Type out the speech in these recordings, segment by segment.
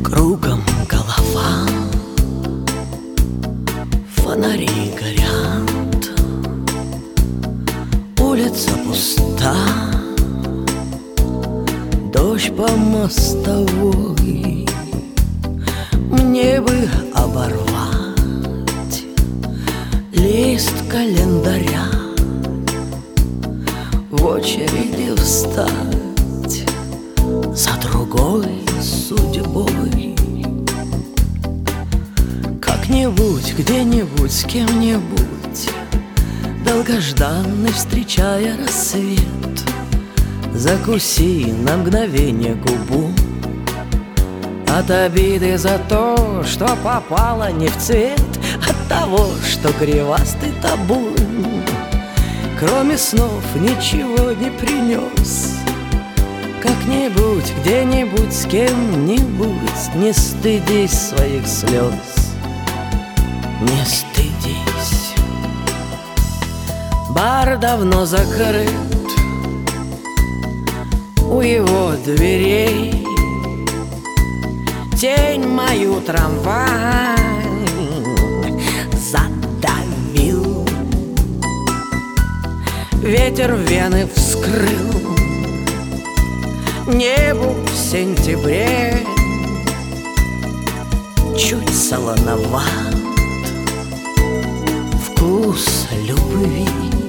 Кругом голова, фонари горят, улица пуста, дождь по мостовой. Мне бы оборвать лист календаря, в очереди встать за другой судьбой. Как-нибудь, где-нибудь, с кем-нибудь, долгожданный, встречая рассвет, закуси на мгновение губу от обиды за то, что попало не в цвет, от того, что кривастый табун кроме снов ничего не принес. Как-нибудь, где-нибудь, с кем-нибудь, не стыдись своих слез, не стыдись. Бар давно закрыт, у его дверей тень мою трамвай задавил, ветер вены вскрыл, небу в сентябре чуть солоноват вкус любви.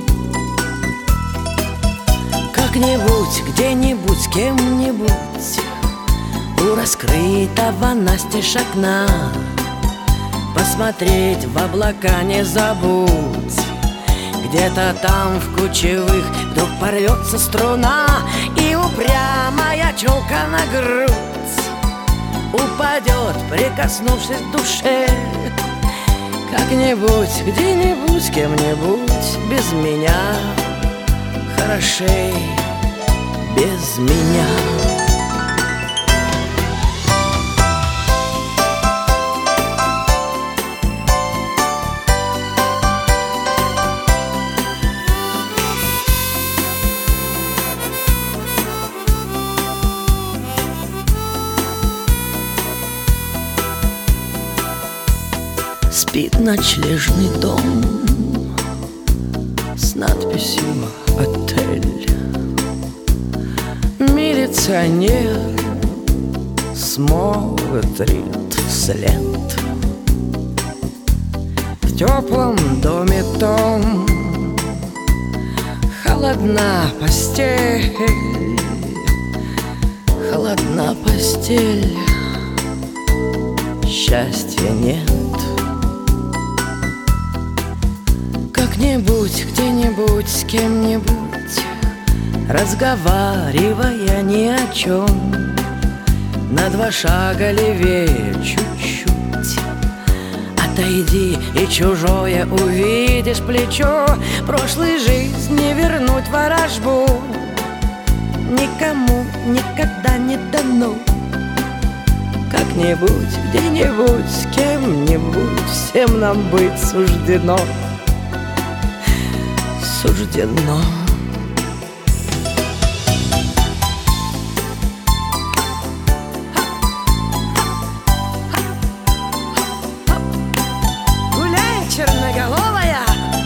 Как-нибудь, где-нибудь, с кем-нибудь, у раскрытого настежь окна посмотреть в облака не забудь. Где-то там в кучевых вдруг порвется струна, и упрямая челка на грудь упадет, прикоснувшись к душе. Как-нибудь, где-нибудь, с кем-нибудь, без меня хорошей, без меня. Спит ночлежный дом с надписью «Отель». Милиционер смотрит вслед. В теплом доме том холодна постель, холодна постель, счастья нет. Как-нибудь, где-нибудь, с кем-нибудь, разговаривая ни о чем, на 2 шага левее чуть-чуть отойди, и чужое увидишь плечо. Прошлой жизни вернуть ворожбу никому никогда не дано. Как-нибудь, где-нибудь, с кем-нибудь, всем нам быть суждено. Суждено. Гуляй, черноголовая!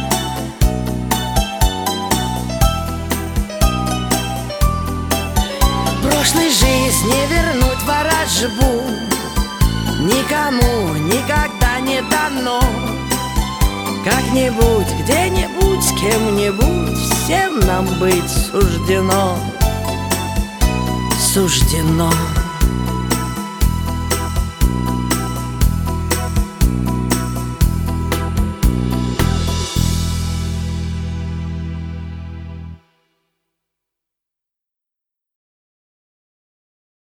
Прошлой жизни вернуть ворожбу никому никогда не дано. Как-нибудь, где-нибудь, с кем-нибудь, всем нам быть суждено. Суждено.